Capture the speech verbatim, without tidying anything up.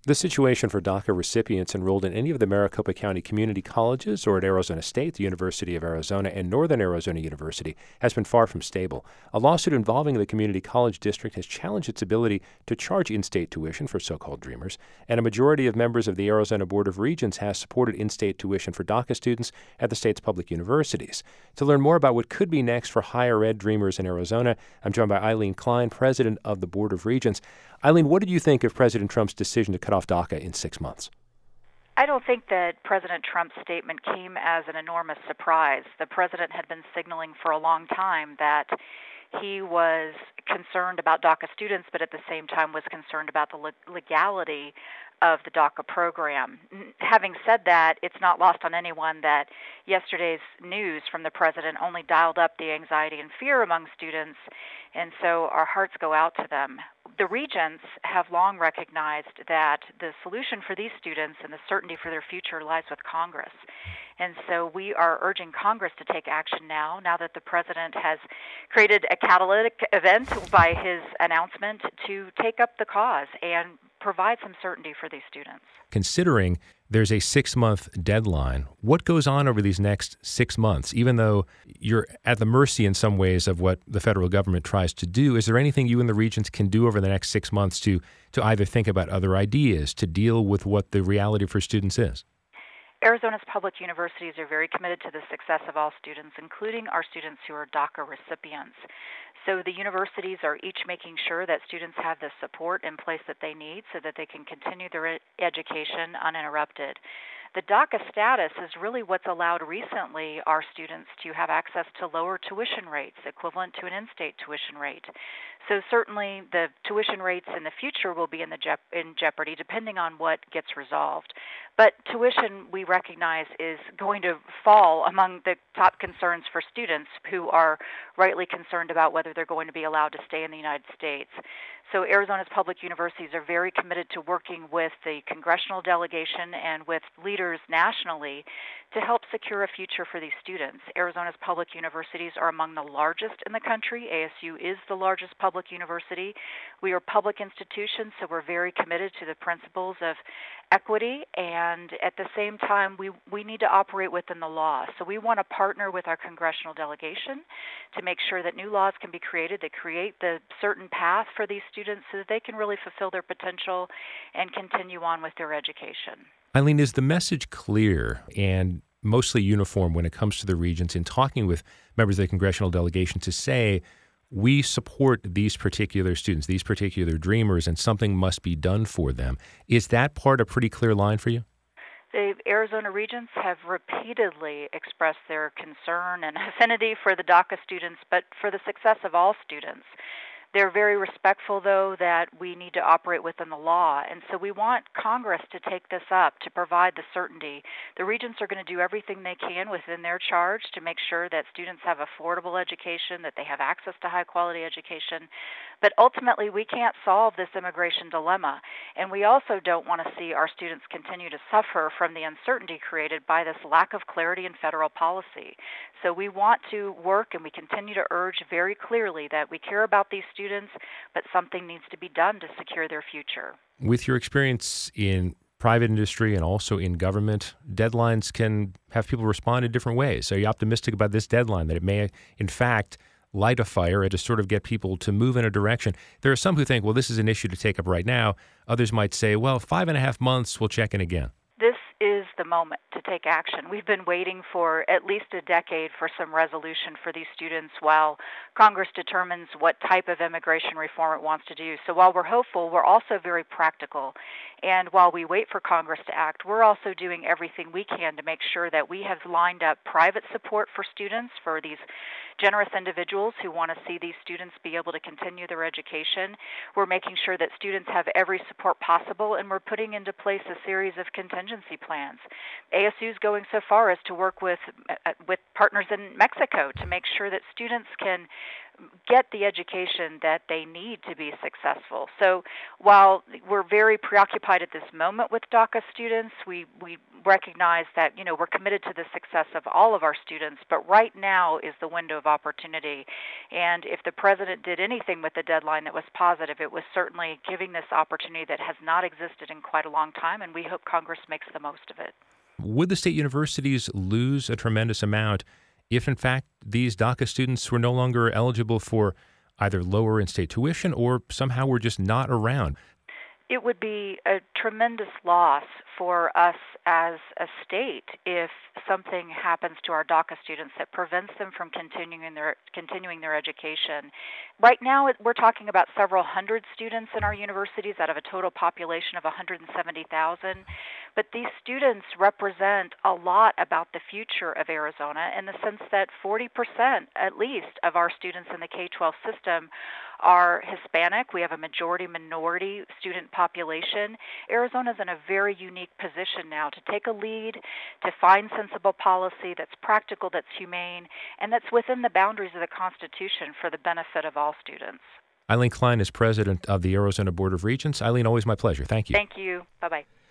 The situation for DACA recipients enrolled in any of the Maricopa County community colleges or at Arizona State, the University of Arizona, and Northern Arizona University has been far from stable. A lawsuit involving the community college district has challenged its ability to charge in-state tuition for so-called dreamers, and a majority of members of the Arizona Board of Regents has supported in-state tuition for DACA students at the state's public universities. To learn more about what could be next for higher ed dreamers in Arizona, I'm joined by Eileen Klein, president of the Board of Regents. Eileen, what did you think of President Trump's decision to cut off DACA in six months? I don't think that President Trump's statement came as an enormous surprise. The president had been signaling for a long time that he was concerned about DACA students, but at the same time was concerned about the legality of the DACA program. Having said that, it's not lost on anyone that yesterday's news from the president only dialed up the anxiety and fear among students, and so our hearts go out to them. The regents have long recognized that the solution for these students and the certainty for their future lies with Congress. And so we are urging Congress to take action now, now that the president has created a catalytic event by his announcement to take up the cause and provide some certainty for these students. Considering there's a six-month deadline, what goes on over these next six months? Even though you're at the mercy in some ways of what the federal government tries to do, is there anything you and the regents can do over the next six months to, to either think about other ideas, to deal with what the reality for students is? Arizona's public universities are very committed to the success of all students, including our students who are DACA recipients. So the universities are each making sure that students have the support in place that they need so that they can continue their education uninterrupted. The DACA status is really what's allowed recently our students to have access to lower tuition rates, equivalent to an in-state tuition rate. So certainly the tuition rates in the future will be in, the je- in jeopardy depending on what gets resolved. But tuition, we recognize, is going to fall among the top concerns for students who are rightly concerned about whether they're going to be allowed to stay in the United States. So Arizona's public universities are very committed to working with the congressional delegation and with leaders nationally to help secure a future for these students. Arizona's public universities are among the largest in the country. A S U is the largest public university. We are public institutions, so we're very committed to the principles of equity, and at the same time, we, we need to operate within the law. So we want to partner with our congressional delegation to make sure that new laws can be created that create the certain path for these students so that they can really fulfill their potential and continue on with their education. Eileen, is the message clear and mostly uniform when it comes to the regents in talking with members of the congressional delegation to say, we support these particular students, these particular dreamers, and something must be done for them? Is that part a pretty clear line for you? The Arizona Regents have repeatedly expressed their concern and affinity for the DACA students, but for the success of all students. They're very respectful, though, that we need to operate within the law, and so we want Congress to take this up to provide the certainty. The regents are going to do everything they can within their charge to make sure that students have affordable education, that they have access to high-quality education, but ultimately we can't solve this immigration dilemma, and we also don't want to see our students continue to suffer from the uncertainty created by this lack of clarity in federal policy. So we want to work, and we continue to urge very clearly that we care about these students students, but something needs to be done to secure their future. With your experience in private industry and also in government, deadlines can have people respond in different ways. Are you optimistic about this deadline, that it may, in fact, light a fire and to sort of get people to move in a direction? There are some who think, well, this is an issue to take up right now. Others might say, well, five and a half months, we'll check in again. This is the moment to take action. We've been waiting for at least a decade for some resolution for these students while Congress determines what type of immigration reform it wants to do. So while we're hopeful, we're also very practical. And while we wait for Congress to act, we're also doing everything we can to make sure that we have lined up private support for students, for these generous individuals who want to see these students be able to continue their education. We're making sure that students have every support possible, and we're putting into place a series of contingency plans. A S S U's going so far as to work with uh, with partners in Mexico to make sure that students can get the education that they need to be successful. So while we're very preoccupied at this moment with DACA students, we, we recognize that, you know, we're committed to the success of all of our students, but right now is the window of opportunity. And if the president did anything with the deadline that was positive, it was certainly giving this opportunity that has not existed in quite a long time, and we hope Congress makes the most of it. Would the state universities lose a tremendous amount if, in fact, these DACA students were no longer eligible for either lower in-state tuition or somehow were just not around? It would be a tremendous loss for us as a state if something happens to our DACA students that prevents them from continuing their continuing their education. Right now, we're talking about several hundred students in our universities out of a total population of one hundred seventy thousand. But these students represent a lot about the future of Arizona in the sense that forty percent at least of our students in the K twelve system are Hispanic. We have a majority minority student population. Arizona's in a very unique position now to take a lead, to find sensible policy that's practical, that's humane, and that's within the boundaries of the Constitution for the benefit of all students. Eileen Klein is president of the Arizona Board of Regents. Eileen, always my pleasure. Thank you. Thank you. Bye-bye.